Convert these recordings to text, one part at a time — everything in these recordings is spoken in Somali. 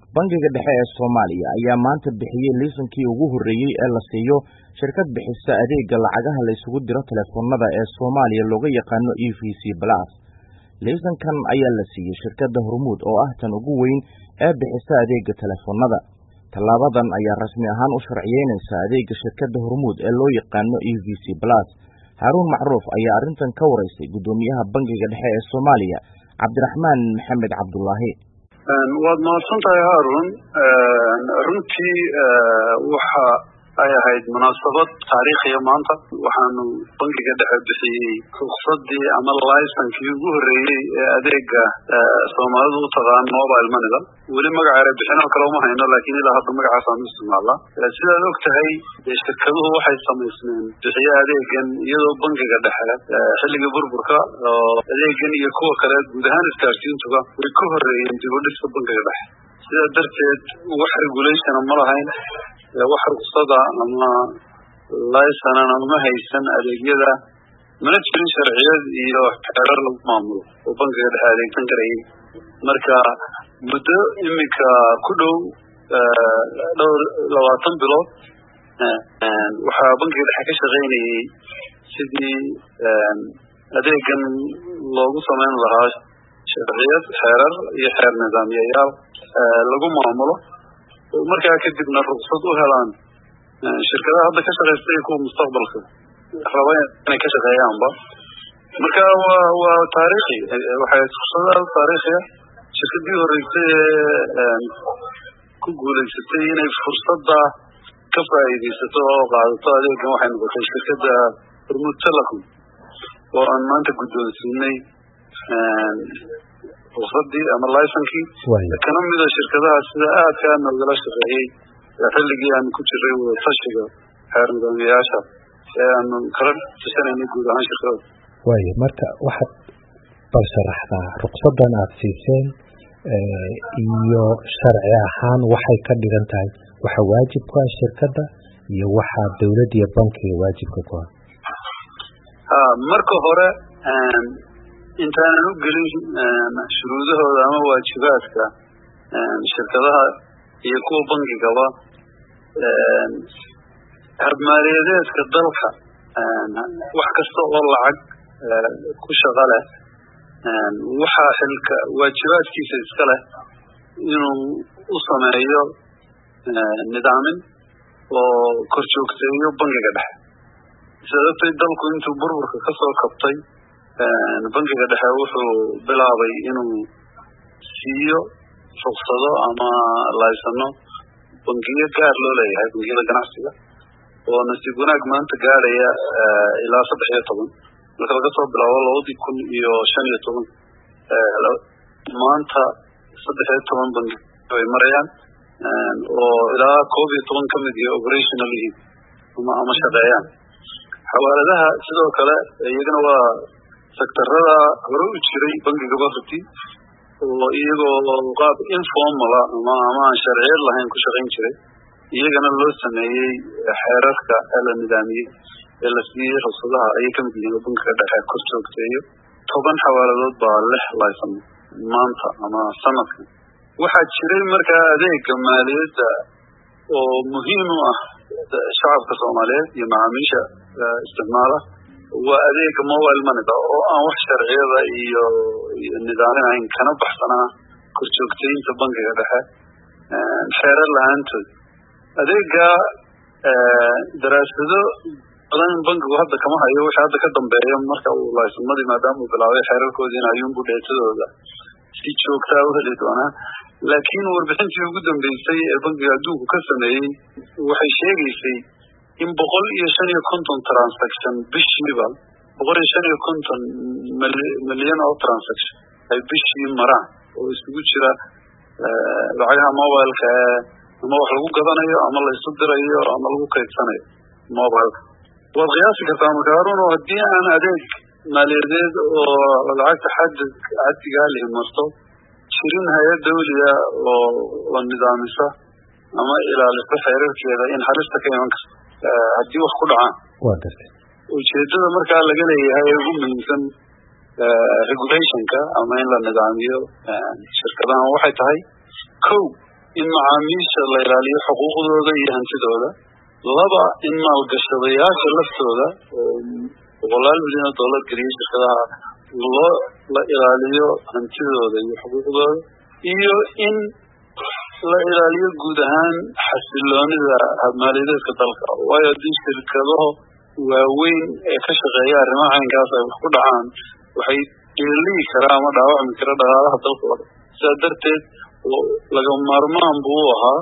Bangiga Dhexe ee Soomaaliya ayaa maanta bixiyay liisankii ugu horreeyay ee la siiyo shirkad bixisa adeegga lacagaha la isugu diro telefoonada ee Soomaaliya looga yaqaano EVC Plus. Liisankan ayaa la siiyay shirkadda Hormuud oo ah tan ugu weyn ee bixisa adeegga telefoonada. Tallaabadan ayaa rasmi ahaan u sharciyeynaysa adeegga shirkadda Hormuud ee loo yaqaano EVC Plus. Haruun Macruuf ayaa arrintan ka wareysay gudoomiyaha Bangiga Dhexe ee Soomaaliya Cabdiraxmaan Maxamed Cabdullaahi. waad mahadsantahay Haruun. runtii waxa ay ahayd munaasabad taariikhi ah maanta. waxaanu Bangiga Dhexe bixiyay ruqsaddii ama laysankii ugu horreeyay ee adeegga Soomaalidu u taqaan mobile money-da. weli magaca bixino kale uma hayno, laakiin ilaa hadda magacaas aan isticmaalnaa. sidaad og tahay shirkaduhu waxay samaysmeen bixiya adeeggan iyadoo Bangiga Dhexe xilligii burburka oo adeeggan iyo kuwa kale guud ahaan isgaarsiintuba way ka horreeyeen dib u dhiska Bangiga Dhexe. sidaa darteed wax regulation ma lahayn, wax ruqsada ama laysanana uma haysan adeegyada, mana jirin sharciyad iyo xeerar lagu maamulo oo Bangiga Dhexe adeegsan karayay. marka muddo imika ku dhow dhowr 20 bilood waxaa Bangiga Dhexe ka shaqaynayay sidii adeeggan loogu samayn lahaa sharciyad, xeerar iyo xeer nidaamyayaal lagu maamulo, markaa kadibna ruqsad u helaan shirkadaha hadda ka shaqaysta iyo kuwa mustaqbalka raba inay ka shaqeeyaanba. marka waa taariikhi, waxay ruqsadaha taariikhi ah. shirkadii horreysay ee ku guulaysatay inay fursadda ka faa'iidaysato oo qaadato adeeggan waxay noqotay shirkadda Hormuud Telecom oo aan maanta guddoonsiinay ruqsaddii ama laysankii kana mid ah shirkadaha sida aadka nogala shaqeeyay xilligii aan ku jiray wadatashiga xeer nidaamyayaasha ee aan kala tashanayna guud ahaan shirkada. marka waxaad bal sharaxdaa ruqsaddan aad siiseen iyo sharci ahaan waxay ka dhigan tahay, waxa waajib ku ah shirkadda iyo waxa dawladda iyo bankiga waajibka ku ah. marka hore intaanan u gelin shuruudahooda ama waajibaadka shirkadaha iyo kuwa bangigaba, habmaaliyadeedka dalka wax kasta oo lacag ku shaqo leh waxaa xilka waajibaadkiisa iska leh inuu u sameeyo nidaamin oo kor joogteeyo Bangiga Dhexe. sababtay dalku intuu burburka ka soo kabtay Bangiga Dhexe wuxuu bilaabay inuu siiyo ruqsado ama laysano bangiyo gaar loo leeyahay, bangiyada ganacsiga oo nasiib wanaag maanta gaaraya ilaa 13. marka laga soo bilaabo 2015 maanta 13 bangi ay marayaan oo ilaa 11 ka mid ah operational ama shaqeeyaan. xawaaladaha sidoo kale iyagana waa sektarada hore u jiray bangiga bafti oo iyagoo qaab informal ama aan sharciyad lahayn ku shaqayn jiray, iyagana loo sameeyay xeerarka la nidaamiyay ee la siiyay ruqsadaha ayay ka mid yihiin Bangiga Dhexe kor joogteeyo. 10 xawaaladood baa leh laysan maanta ama sanadkan. waxaa jiray markaa adeegga maaliyadda oo muhiim u ah shacabka Soomaaliyeed iyo macaamiisha isticmaala, waa adeegga mobile money-da oo aan wax sharciyada iyo nidaamyada kana baxsanaa kor joogteynta Bangiga Dhexe xeerar lahaantood. adeegga daraasado badan bangigu hadda kama hayo, waxa hadda ka dambeeya marka uu laysanmadii maadaama uu bilaabay xeerarkoodiina ayuunbu dheetadooda si joogtaa u heli doonaa. laakiin warbixintii ugu dambeysay ee bangiga adduunku ka sameeyey waxay sheegaysay in 155 transaction bishiiba 155 milyan oo transaction ay bishii maraan oo isugu jira lacagaha mobile-ka ama wax lagu gadanayo ama la isu dirayo ama lagu kaydsanayo mobile. waad qiyaasi kartaa marka Haruun, haddii aan adeeg maaliyadeed oo lacagta xaddiga la marto jirin hay'ad dawliya oo nidaamisa ama ilaalisa xeerarkeeda in harista ka iman karto haddii wax ku dhacaan. ujeedada markaa laga leeyahay ugu muhiimsan regulationka ama in la nidaamiyo shirkadahan waxay tahay kow in macaamiisha la ilaaliyo xuquuqdooda iyo hantidooda. 2 in maalgashadayaasha laftooda boqolaal milyan oo dollar geliya shirkadaha la ilaaliyo hantidooda iyo xuquuqdooda, iyo in la ilaaliyo guud ahaan xasiloonida maaliyadeedka dalka. waayo haddii shirkadaha waaweyn ee ka shaqeeya arrimaha caynkaas ay wax ku dhacaan, waxay dheelii karaa ama dhaawacmi kara dhaqaalaha dalka oo dhan. sidaa darteed laga maarmaan buu ahaa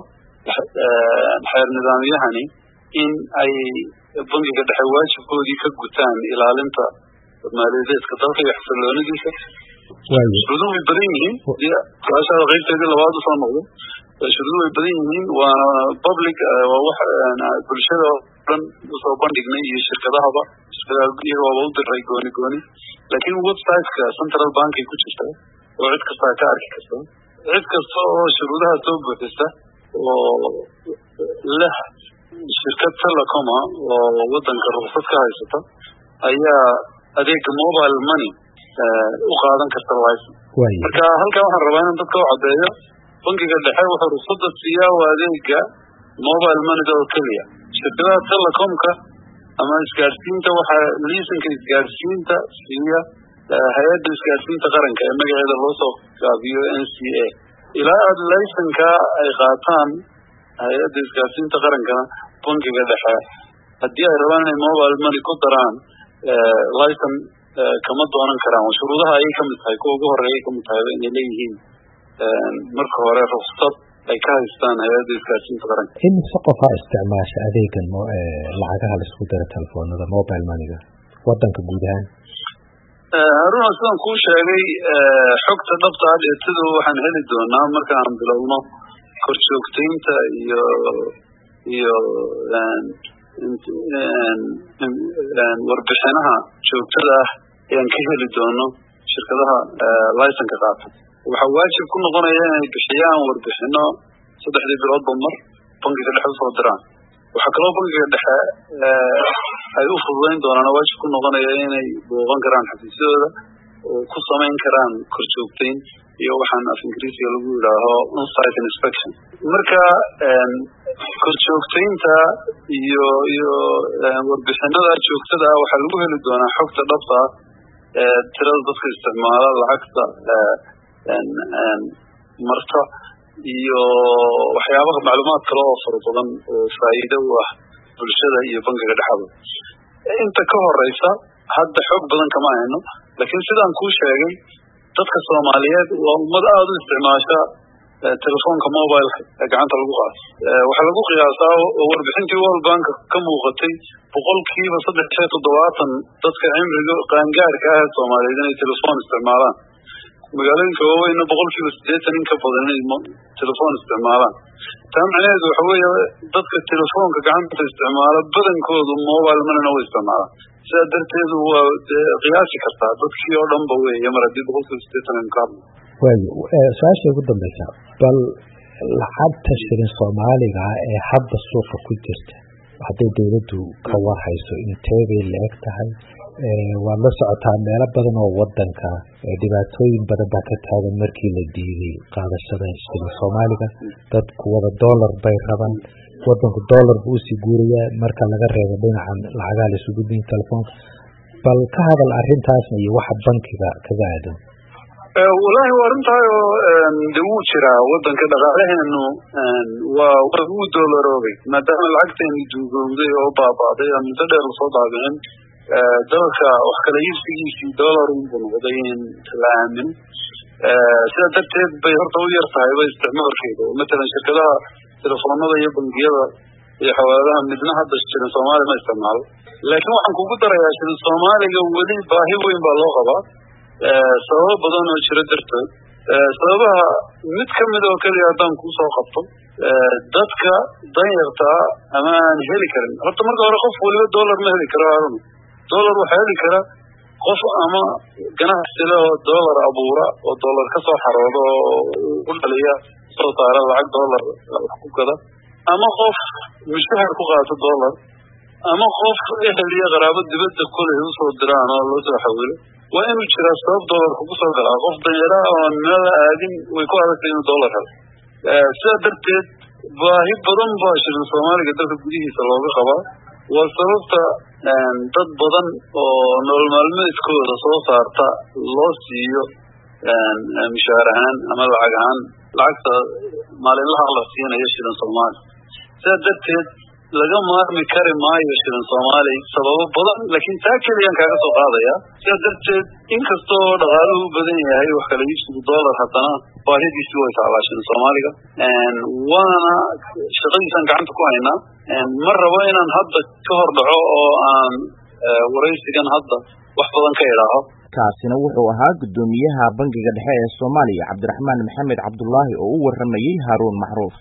xeer nidaamyahani in ay bangiga dhexe waajibkoodii ka gutaan ilaalinta maaliyadeedka dalka iyo xasiloonidiisa. shuruuduhu way badan yihiin. su-aashaada qaybteedii labaad usoo noqdo, shuruuduhu way badan yihiin. waana public, waa wax bulshada oo dhan usoo bandhignay iyo shirkadaha iyaga waaba u diray gooni. laakiin websiteka central bank ay ku jirta oo cid kasta ka arki karta. cid kasta oo shuruudaha soo buuxisa oo leh shirkad telecoma oo wadanka ruqsad ka haysata ayaa adeega mobile money u qaadan karta license. marka halkan waxaan rabaa inaan dadka u caddeeyo, bangiga dhexe wuxuu ruqsadda siiyaa waa adeega mobile moneyda oo keliya. shirkadaha telecomka ama isgaadhsiinta waxaa liisanka isgaadhsiinta siiya hay-adda isgaadhsiinta qaranka ee magaceeda loo soo gaabiyo NCA. ilaa aad laysanka ay qaataan hay-adda isgaadhsiinta qarankana, bangiga dhexe haddii ay rabaan inay mobile money ku daraan licen kama doonan karaan. shuruudaha ayay ka mid tahay, kuwa ugu horeeyay ka mid tahay inay leeyihiin marka hore ruqsad ay ka haystaan hay-adda isgaadhsiinta qaranka. imise qofaa isticmaasha adeegan lacagaha laisku diro telefoonada mobile moneyga wadanka guud ahaan? haruna, sidaan kuu sheegay, xogta dhabta ah dheetadu waxaan heli doonaa marka aan bilowno korjoogtaynta iyo warbixinaha joogtada ah ayaan ka heli doono shirkadaha licenka qaata. waxaa waajib ku noqonaya inay bixiyaan warbixino 3 biloodba mar bangiga dhexe usoo diraan. waxaa kaloo bangiga dhexe ay u fududayn doonaan waajib ku noqonaya inay booqan karaan xafiisyadooda oo ku samayn karaan korjoogtayn iyo waxaan af ingiriisiga lagu yidhaaho on-site inspection. marka korjoogtaynta iyo warbixinada joogtada waxaa lagu heli doonaa xogta dhabta tirada dadka isticmaala lacagta marta iyo waxyaabaha macluumaad kale oo fara badan oo faa'iido u ah bulshada iyo bangiga dhexda. inta ka horeysa hadda xog badan kama hayno, laakiin sidaan kuu sheegay, dadka Soomaaliyeed waa ummad aad u isticmaasha telefoonka mobile ee gacanta lagu qaato. waxaa lagu qiyaasaa oo warbixintii World Bank ka muuqatay 3.70% dadka cimriga qaangaarka ah ee Soomaaliyeed inay telefoon isticmaalaan. magaalooyinka waaweyn 80% in ka badan inay telefoon isticmaalaan. taa macnaheedu waxa weeye dadka telefoonka gacanta isticmaala badankoodu mobile money u isticmaalaan. sidaa darteed waa qiyaasi kartaa dadkii oo dhanba weeye mar haddii 80% ka hadlo. su-aasha ugu dambeysa, bal lacagta shilin Soomaaliga ee hadda suuqa ku jirta hadday dawladdu ka warhayso intee bay la-eg tahay? waad la socotaa meelo badan oo wadanka dhibaatooyin badan baa ka taagan markii la diiday qaadashada shilin Soomaaliga. dadku wada dollar bay rabaan, wadanku dollar buu usii guurayaa marka laga reebo dhinacan lacagaha la isugu din telefoonka. bal ka hadal arrintaasna iyo waxa bankiga kaga aadan. wallaahi waa arrintahay oo de wuu jiraa wadanka dhaqaalaheenu waa uu dollaroobay maadaama lacagteenu duugowday oo baaba'day aan muddo dheer lasoo daabicin. dalka wax kala iibsigiisii dollar unbuu noqday in la aamino. sidaa darteed bay horta u yar tahay ba isticmaalkeeda. matalan shirkadaha telefoonada iyo bangiyada iyo xawaaladaha midna hadda shilin Soomaali ma isticmaalo. laakiin waxaan kugu darayaa shilin Soomaaliga weli baahi weyn baa loo qabaa sababo badan oo jira dartood. sababaha mid ka mid oo keliya haddaan kusoo qabto, dadka danyarta ama aan heli karin. horta marka hore qof waliba dollar ma heli karo. haruna, dollar waxaa heli kara qof ama ganacsi leh oo dollar abuura oo dollar ka soo xaroodo oo u dhaliya soo saara lacag dollar wax ku gada, ama qof mushahar ku qaato dollar, ama qof ehel iyo qaraabo dibadda koley usoo diraan oo loo soo xawilo. waa inuu jiraa sabab dollarka ku soo galaa. qof danyara oon meel aadin way ku adagtay inuu dollar helo. sidaa darteed baahi badan baa shilin soomaaliga dalka gudihiisa looga qabaa. waa sababta dad badan oo nolol maalmeedkooda soo saarta loo siiyo mishaar ahaan ama lacag ahaan, lacagta maalinlaha la siinayo shilin soomaali. sidaa darteed laga maarmi kari maayo shilin soomaali sababo badan, laakiin taa keliyaan kaaga soo qaadaya. sidaa darteed inkastoo dhaqaaluhu u badan yahay wax kala iibsigu dollar, haddana baahidiisi way taalaa shilin soomaaliga, waana shaqadiisaan gacanta ku haynaa. ma rabo inaan hadda ka hor dhaco oo aan waraysigan hadda wax badan ka idhaaho. kaasina wuxuu ahaa guddoomiyaha Bangiga Dhexe ee Soomaaliya Cabdiraxmaan Maxamed Cabdullaahi oo u waramayay Haaruun Macruuf.